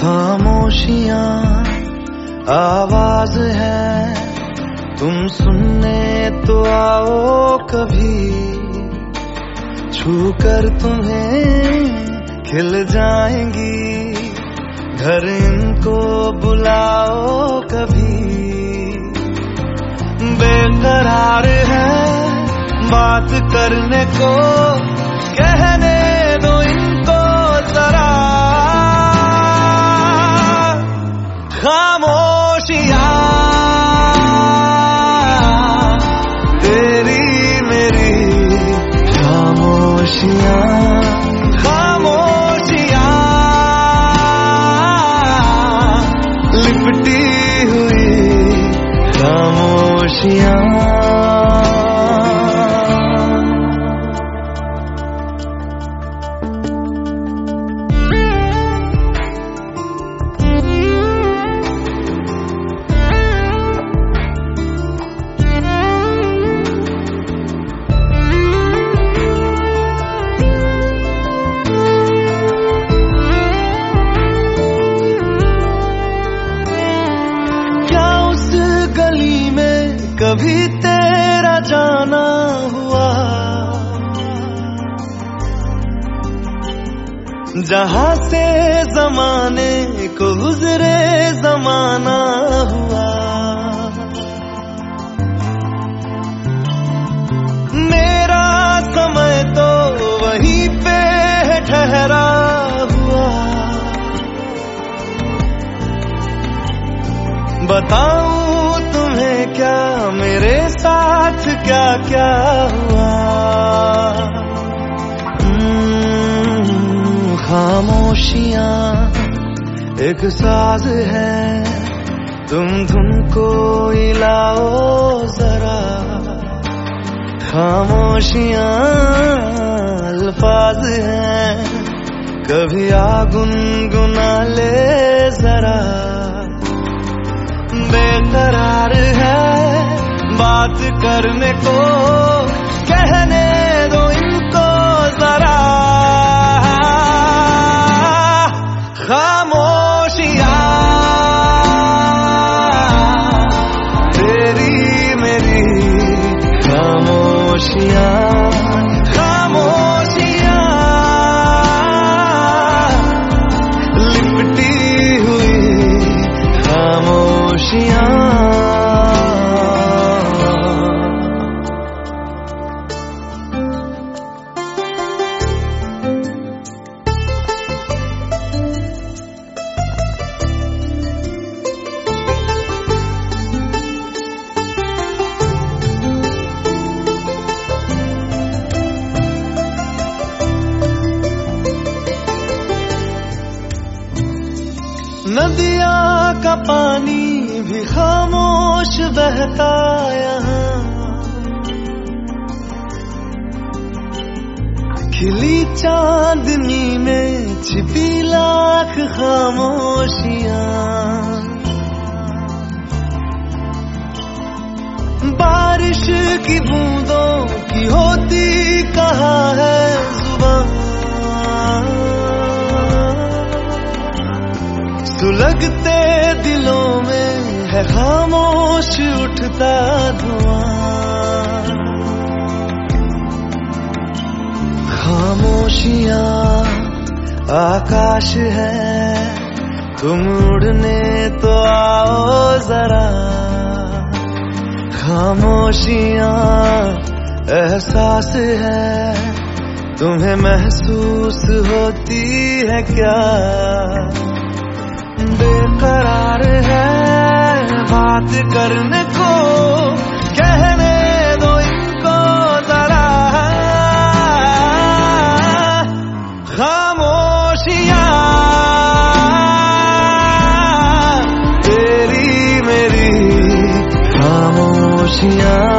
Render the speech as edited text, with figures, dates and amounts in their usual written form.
खामोशियां आवाज है, तुम सुनने तो आओ कभी, छूकर तुम्हें खिल जाएंगी, घर इनको बुलाओ कभी। बेकरार है बात करने को, कहने दो इनको जरा। खामोशियां तेरी मेरी खामोशियां, खामोशियां लिपटी हुई खामोशियां। कभी तेरा जाना हुआ, जहां से जमाने को गुजरे जमाना हुआ। मेरा समय तो वहीं पे ठहरा हुआ, बताऊं तुम्हें क्या मेरे साथ क्या क्या हुआ। खामोशियां एक साज है, तुम धुन को हिलाओ जरा। खामोशियां अल्फाज हैं, कभी आ गुनगुना ले जरा। बेकरार है बात करने को, कहने दो इनको जरा। खामोशियां तेरी मेरी खामोशियां, खामोशियां लिपटी हुई खामोशियां। नदिया का पानी भी खामोश बहता यहाँ, खिली चांदनी में छिपी लाख खामोशियां। बारिश की बूंदों की होती कहाँ है जुबान, सुलगते दिलों में है खामोश उठता धुआं। खामोशियां आकाश है, तुम उड़ने तो आओ जरा। खामोशियां एहसास है, तुम्हें महसूस होती है क्या। बेकरार है बात करने को, कहने दो इनको जरा। खामोशियां तेरी मेरी खामोशियां।